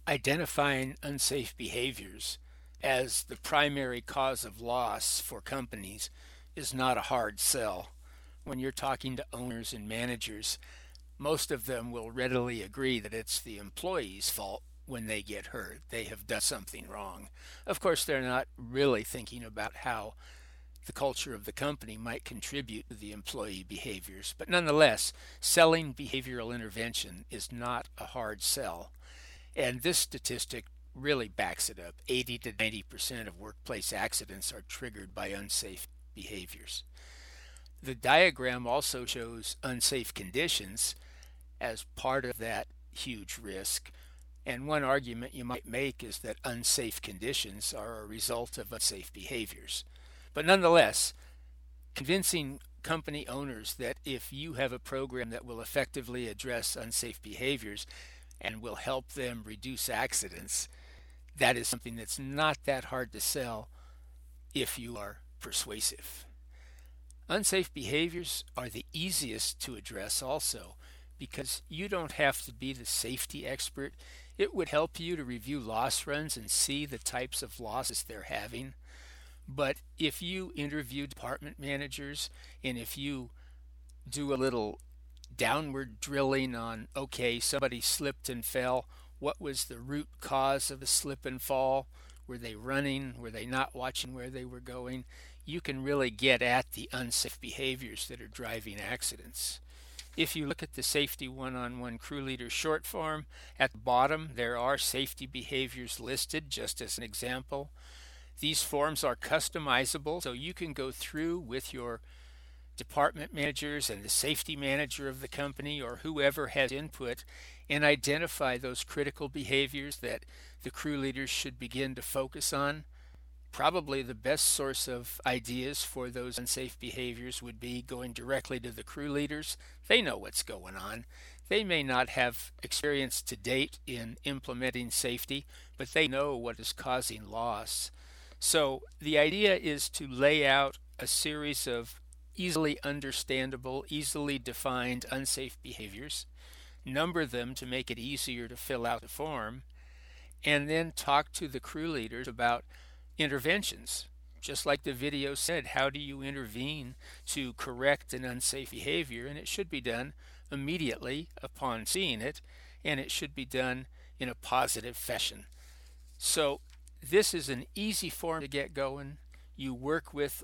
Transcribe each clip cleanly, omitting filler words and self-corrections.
Identifying unsafe behaviors as the primary cause of loss for companies is not a hard sell. When you're talking to owners and managers, most of them will readily agree that it's the employee's fault when they get hurt. They have done something wrong. Of course, they're not really thinking about how the culture of the company might contribute to the employee behaviors. But nonetheless, selling behavioral intervention is not a hard sell. And this statistic really backs it up. 80 to 90% of workplace accidents are triggered by unsafe behaviors. The diagram also shows unsafe conditions as part of that huge risk. And one argument you might make is that unsafe conditions are a result of unsafe behaviors. But nonetheless, convincing company owners that if you have a program that will effectively address unsafe behaviors and will help them reduce accidents, that is something that's not that hard to sell if you are persuasive. Unsafe behaviors are the easiest to address also because you don't have to be the safety expert. It would help you to review loss runs and see the types of losses they're having. But if you interview department managers and if you do a little downward drilling on, okay, somebody slipped and fell, what was the root cause of the slip and fall? Were they running? Were they not watching where they were going? You can really get at the unsafe behaviors that are driving accidents. If you look at the Safety One-on-One Crew Leader short form, at the bottom there are safety behaviors listed just as an example. These forms are customizable, so you can go through with your department managers and the safety manager of the company or whoever has input and identify those critical behaviors that the crew leaders should begin to focus on. Probably the best source of ideas for those unsafe behaviors would be going directly to the crew leaders. They know what's going on. They may not have experience to date in implementing safety, but they know what is causing loss. So the idea is to lay out a series of easily understandable, easily defined unsafe behaviors, number them to make it easier to fill out the form, and then talk to the crew leaders about interventions. Just like the video said, how do you intervene to correct an unsafe behavior? And it should be done immediately upon seeing it, and it should be done in a positive fashion. So this is an easy form to get going. You work with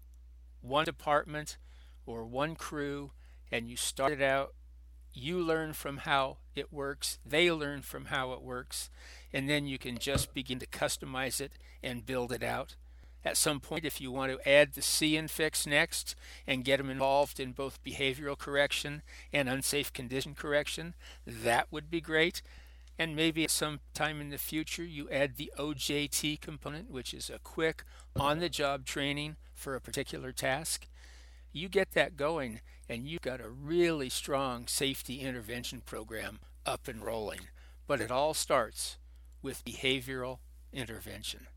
one department or one crew and you start it out. You learn from how it works, they learn from how it works, and then you can just begin to customize it and build it out. At some point, if you want to add the see and fix next and get them involved in both behavioral correction and unsafe condition correction, that would be great. And maybe at some time in the future, you add the OJT component, which is a quick on-the-job training for a particular task. You get that going, and you've got a really strong safety intervention program up and rolling. But it all starts with behavioral intervention.